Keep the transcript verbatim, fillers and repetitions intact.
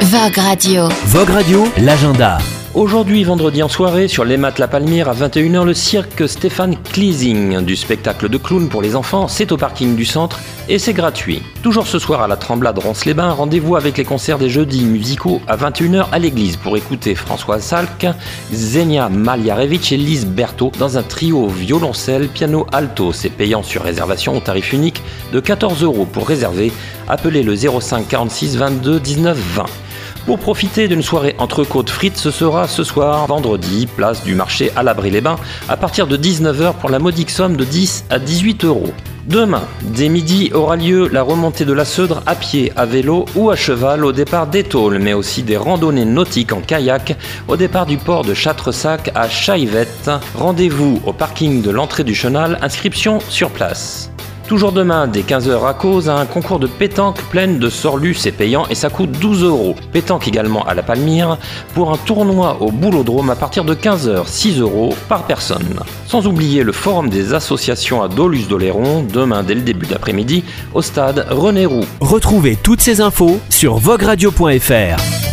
Vogue Radio. Vogue Radio, l'agenda. Aujourd'hui, vendredi en soirée, sur l'E M A T La Palmyre, à vingt et une heures, le cirque Stéphane Cleasing. Du spectacle de clown pour les enfants, c'est au parking du centre et c'est gratuit. Toujours ce soir à la Tremblade Ronces-les-Bains, rendez-vous avec les concerts des jeudis musicaux à vingt et une heures à l'église pour écouter Françoise Salk, Xenia Maljarevich et Lise Berthaud dans un trio violoncelle, piano, alto. C'est payant sur réservation au tarif unique de quatorze euros. Pour réserver, appelez le zéro cinq quarante-six vingt-deux dix-neuf vingt. Pour profiter d'une soirée entrecôte frites, ce sera ce soir, vendredi, place du marché à l'Abri-les-Bains, à partir de dix-neuf heures pour la modique somme de dix à dix-huit euros. Demain, dès midi, aura lieu la remontée de la Seudre à pied, à vélo ou à cheval au départ d'Étaules, mais aussi des randonnées nautiques en kayak au départ du port de Châtresac à Chaillevette. Rendez-vous au parking de l'entrée du Chenal, inscription sur place. Toujours demain, dès quinze heures à Cause, un concours de pétanque pleine de sorlus, c'est payant et ça coûte douze euros. Pétanque également à la Palmyre, pour un tournoi au Boulodrome à partir de quinze heures, six euros par personne. Sans oublier le forum des associations à Dolusse-d'Oléron, demain dès le début d'après-midi, au stade René Roux. Retrouvez toutes ces infos sur vogue radio point f r.